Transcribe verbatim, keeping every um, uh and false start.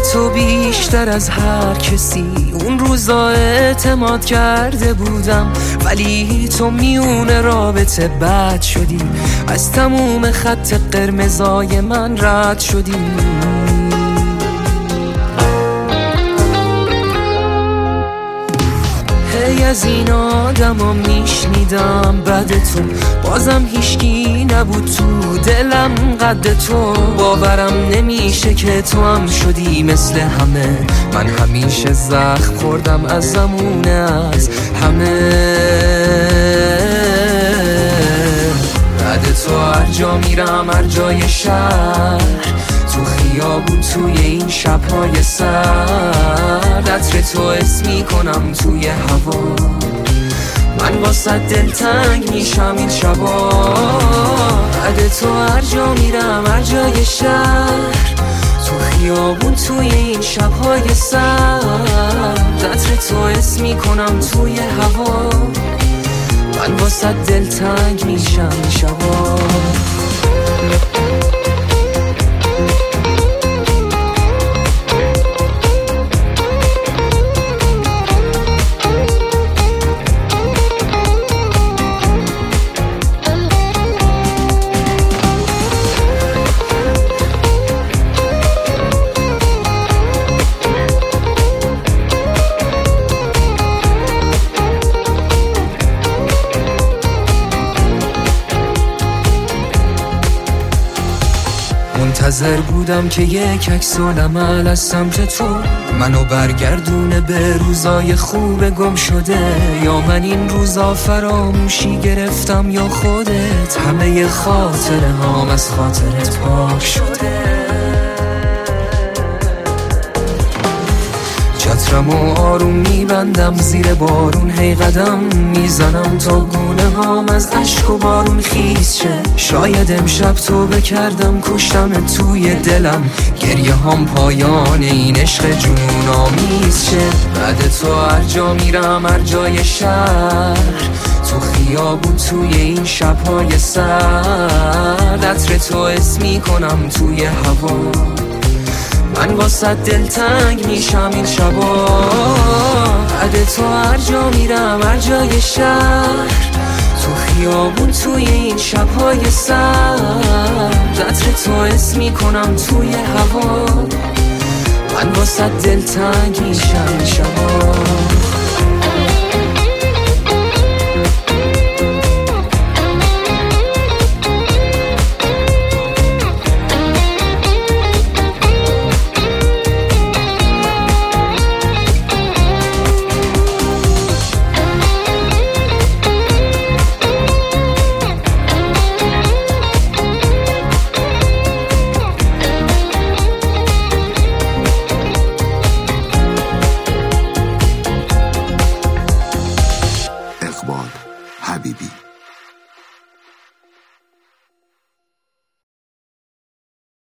تو بیشتر از هر کسی اون روزا اعتماد کرده بودم، ولی تو میونه رابطه بد شدی، از تموم خط قرمزای من رد شدی. هی از این آدم ها میشنیدم بد تو، بازم هیشکی نبود تو دلم قد تو. باورم نمیشه که تو هم شدی مثل همه، من همیشه زخم خوردم از زمونه از همه. بعد تو هر جا میرم هر جای شهر، تو خیابون توی این شب‌های سرد، عطر تو حس میکنم توی هوا، من واسه دلتنگ میشم این شبا. بعد تو هر جا میرم هر جای شهر، تو خیابون توی این شب‌های سرد، عطر تو حس میکنم توی هوا، من واسه دلتنگ میشم این شبا. منتظر بودم که یک عکس العمل از سمت تو منو برگردونه به روزای خوب گم شده، یا من این روزا فراموشی گرفتم یا خودت، همه خاطره هام از خاطرت پاک شده. چترمو آروم میبندم زیر بارون، هی قدم میزنم تا گونه هام از عشق و بارون خیس شه. شاید امشب تو بکردم کشتم توی دلم، گریه هام پایان این عشق جنون آمیز شه. بعد تو هر جا میرم هر جای شهر، تو خیابون توی این شب‌های سرد، عطر تو حس میکنم توی هوا، من واسه دلتنگ میشم این شبا. بعد تو هر جا میرم هر جای شهر، تو خیابون توی این شب‌های سرد، عطر تو حس میکنم توی هوا، من واسه دلتنگ میشم این شبا.